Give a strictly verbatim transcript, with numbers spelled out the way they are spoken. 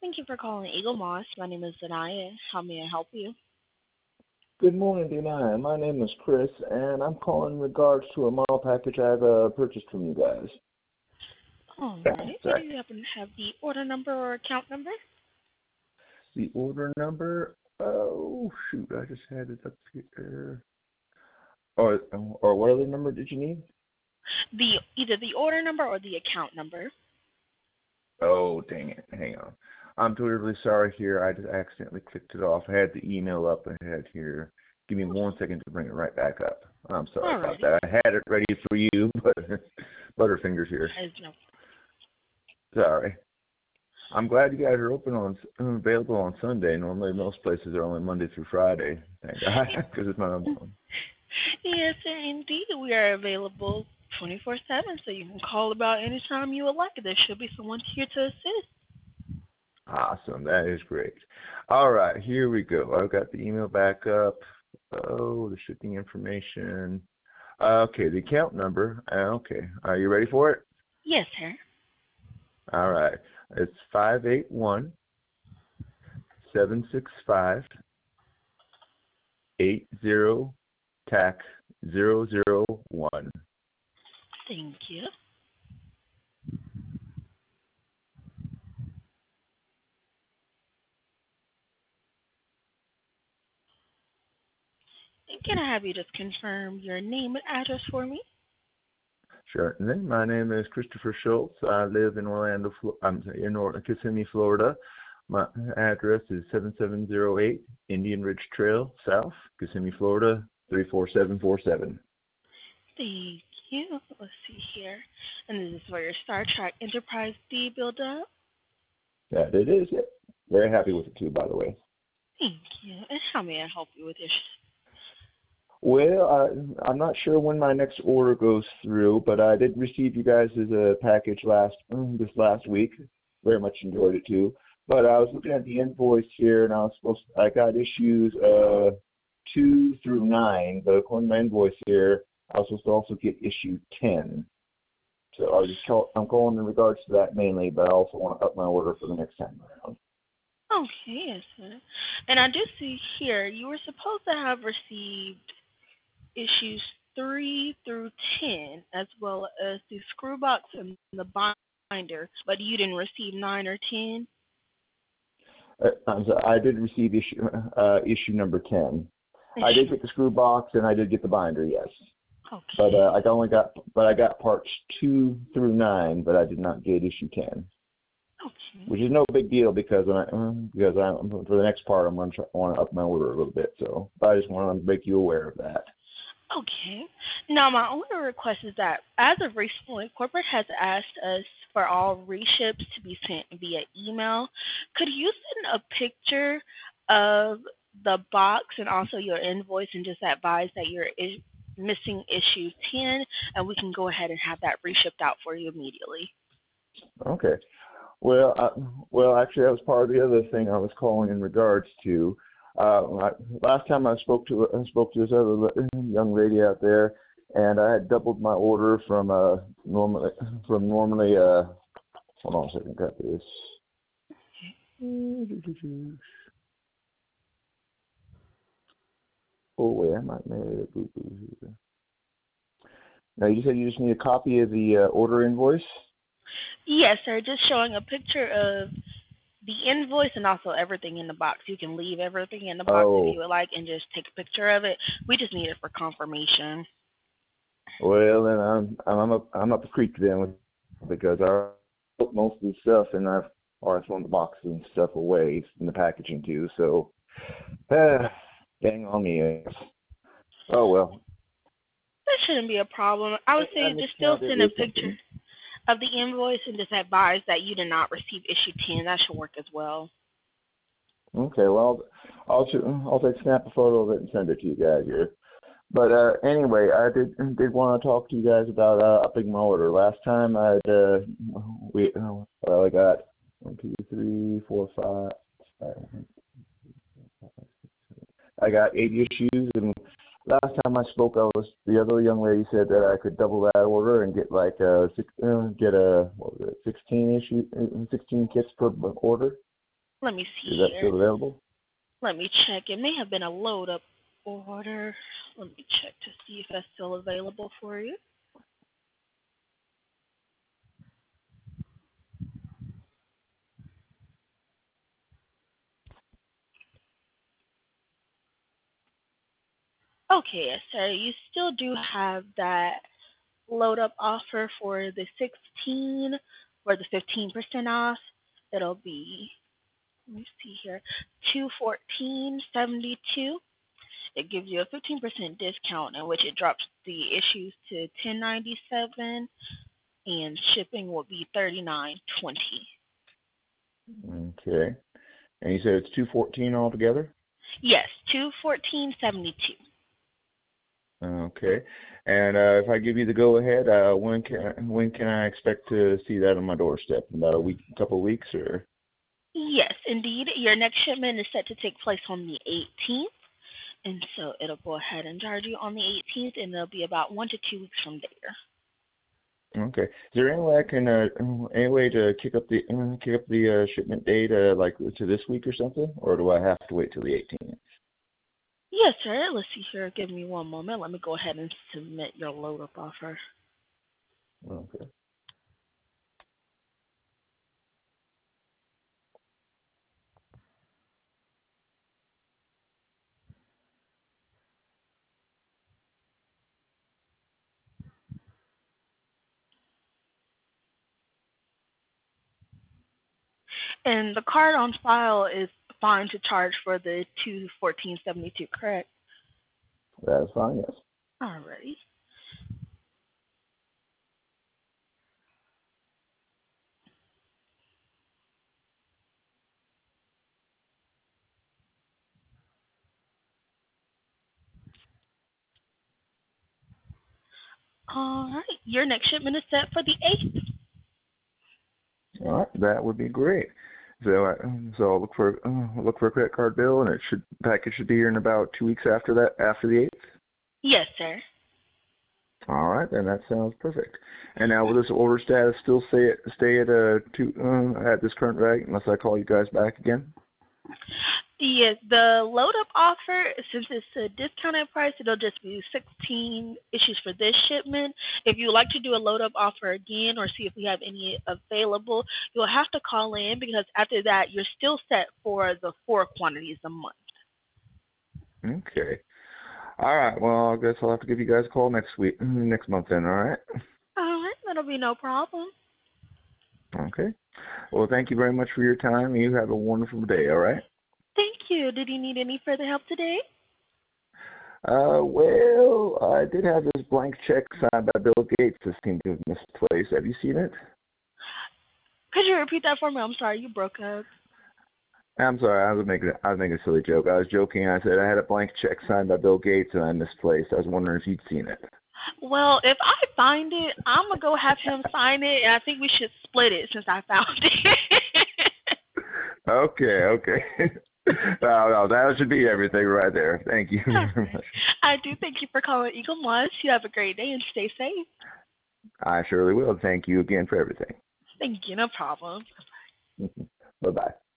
Thank you for calling Eagle Moss. My name is Zanaya. How may I help you? Good morning, Denia. My name is Chris, and I'm calling in regards to a model package I've uh, purchased from you guys. All right. Do Sorry. you happen to have the order number or account number? The order number, oh, shoot, I just had it up here. Or, or what other number did you need? The either the order number or the account number. Oh, dang it. Hang on. I'm terribly sorry here. I just accidentally clicked it off. I had the email up ahead here. Give me one second to bring it right back up. I'm sorry All about righty. that. I had it ready for you, but Butterfingers here. That is no. Sorry. I'm glad you guys are open on available on Sunday. Normally, most places are only Monday through Friday. Thank God, because it's my own. Yes, sir, indeed. We are available twenty-four seven, so you can call about any time you would like. There should be someone here to assist. Awesome, that is great. All right, here we go. I've got the email back up. Oh, the shipping information. Okay, the account number. Okay, are you ready for it? Yes, sir. All right, it's five eight one seven six five eight zero tac zero zero one. Thank you. And can I have you just confirm your name and address for me? Certainly. My name is Christopher Schultz. I live in Orlando, I'm sorry, in or- Kissimmee, Florida. My address is seven seven zero eight Indian Ridge Trail, South, Kissimmee, Florida, three four seven four seven. Thank you. Let's see here. And this is for your Star Trek Enterprise D build-up. That it is, yep. Very happy with it, too, by the way. Thank you. And how may I help you with your... Well, I, I'm not sure when my next order goes through, but I did receive you guys as a package last mm, this last week. Very much enjoyed it, too. But I was looking at the invoice here, and I was supposed to, I got issues uh, two through nine, but according to my invoice here, I was supposed to also get issue ten. So I was just call, I'm calling in regards to that mainly, but I also want to up my order for the next time around. Okay, yes, sir. And I do see here you were supposed to have received issues three through ten, as well as the screw box and the binder, but you didn't receive nine or ten. Uh, I'm sorry, I did receive issue uh, issue number ten. I did get the screw box and I did get the binder, yes. Okay. But uh, I only got, but I got parts two through nine, but I did not get issue ten. Okay. Which is no big deal because I um, because I for the next part I'm going to want to up my order a little bit. So but I just want to make you aware of that. Okay. Now, my only request is that, as of recently, corporate has asked us for all reships to be sent via email. Could you send a picture of the box and also your invoice and just advise that you're is- missing issue ten, and we can go ahead and have that reshipped out for you immediately? Okay. Well, uh, well, actually, that was part of the other thing I was calling in regards to. Uh, I, last time I spoke to I spoke to this other young lady out there, and I had doubled my order from uh normally from normally uh hold on a second, got this. Oh wait, I might make a boo boo here. Now you said you just need a copy of the uh, order invoice. Yes, sir. Just showing a picture of the invoice and also everything in the box. You can leave everything in the box Oh. if you would like and just take a picture of it. We just need it for confirmation. Well, then I'm I'm up I'm up the creek then because I put most of the stuff and I've already thrown the boxes and stuff away in the packaging too. So, uh, dang on me. Oh well. That shouldn't be a problem. I would say I just still miscounted send a with picture something. of the invoice and just advise that you did not receive issue ten. That should work as well. Okay, well, I'll I'll take snap a photo of it and send it to you guys here. But uh, anyway, I did did want to talk to you guys about uh, upping my order. Last time I uh, we uh, well, I got one, two, three, four, five. five I got eight issues, and last time I spoke, I was the other young lady said that I could double that order and get like a six, uh, get a what was it, sixteen issue, sixteen kits per order. Let me Is see that here. still available? Let me check. It may have been a load up order. Let me check to see if that's still available for you. Okay, yes, sir. You still do have that load up offer for the sixteen or the fifteen percent off. It'll be, let me see here, two fourteen seventy two. It gives you a fifteen percent discount in which it drops the issues to ten ninety seven, and shipping will be thirty nine twenty. Okay. And you said it's two fourteen altogether? Yes, two fourteen seventy two. Okay. And uh, if I give you the go ahead, uh, when can when can I expect to see that on my doorstep? About a week, couple of weeks, or? Yes, indeed. Your next shipment is set to take place on the eighteenth, and so it'll go ahead and charge you on the eighteenth, and it'll be about one to two weeks from there. Okay. Is there any way I can uh, any way to kick up the uh, kick up the uh, shipment date uh, like to this week or something, or do I have to wait till the eighteenth? Yes, sir. Let's see here. Give me one moment. Let me go ahead and submit your load up offer. Okay. And the card on file is fine to charge for the two fourteen seventy two, correct? That's fine. Yes. Alrighty. All right. Your next shipment is set for the eighth. All right. That would be great. So, uh, so I'll look for uh, look for a credit card bill, and it should package should be here in about two weeks after that, after the eighth. Yes, sir. All right, then that sounds perfect. And now, will this order status still stay at stay at uh two uh, at this current rate unless I call you guys back again? Yes, the load up offer, since it's a discounted price, it'll just be sixteen issues for this shipment. If you would like to do a load up offer again or see if we have any available, you'll have to call in because after that, you're still set for the four quantities a month. Okay. All right. Well, I guess I'll have to give you guys a call next week, next month then. All right. All right, that'll be no problem. Okay. Well, thank you very much for your time. You have a wonderful day. All right. Thank you. Did you need any further help today? Uh, well, I did have this blank check signed by Bill Gates that seemed to have misplaced. Have you seen it? Could you repeat that for me? I'm sorry, you broke up. I'm sorry, I was making I was making a silly joke. I was joking. I said I had a blank check signed by Bill Gates and I misplaced. I was wondering if you'd seen it. Well, if I find it, I'm gonna go have him sign it, and I think we should split it since I found it. Okay, okay. No, no, that should be everything right there. Thank you very much. I do thank you for calling Eagle Moss. You have a great day and stay safe. I surely will. Thank you again for everything. Thank you, no problem. Bye bye.